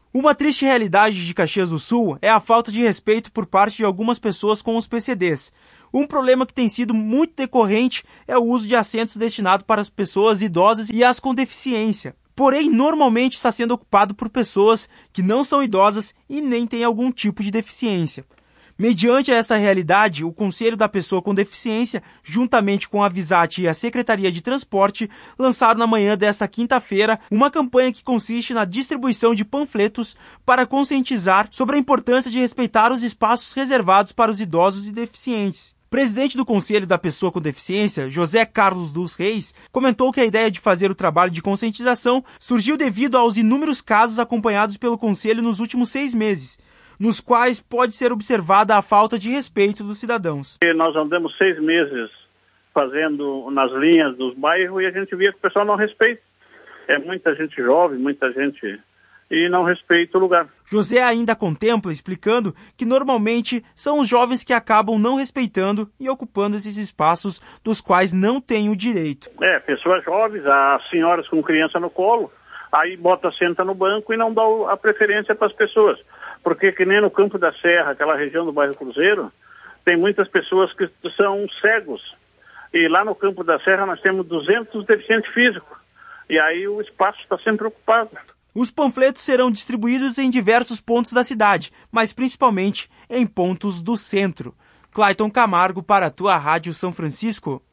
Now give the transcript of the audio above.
Uma triste realidade de Caxias do Sul é a falta de respeito por parte de algumas pessoas com os PCDs. Um problema que tem sido muito decorrente é o uso de assentos destinados para as pessoas idosas e as com deficiência. Porém, normalmente está sendo ocupado por pessoas que não são idosas e nem têm algum tipo de deficiência. Mediante esta realidade, o Conselho da Pessoa com Deficiência, juntamente com a Visat e a Secretaria de Transporte, lançaram na manhã desta quinta-feira uma campanha que consiste na distribuição de panfletos para conscientizar sobre a importância de respeitar os espaços reservados para os idosos e deficientes. O presidente do Conselho da Pessoa com Deficiência, José Carlos dos Reis, comentou que a ideia de fazer o trabalho de conscientização surgiu devido aos inúmeros casos acompanhados pelo Conselho nos últimos 6 meses, nos quais pode ser observada a falta de respeito dos cidadãos. Nós andamos 6 meses fazendo nas linhas dos bairros e a gente via que o pessoal não respeita. É muita gente jovem, muita gente, e não respeita o lugar. José ainda contempla, explicando que normalmente são os jovens que acabam não respeitando e ocupando esses espaços dos quais não têm o direito. Pessoas jovens, as senhoras com criança no colo, aí senta no banco e não dá a preferência para as pessoas. Porque que nem no Campo da Serra, aquela região do bairro Cruzeiro, tem muitas pessoas que são cegos. E lá no Campo da Serra nós temos 200 deficientes físicos. E aí o espaço está sempre ocupado. Os panfletos serão distribuídos em diversos pontos da cidade, mas principalmente em pontos do centro. Clayton Camargo para a tua Rádio São Francisco.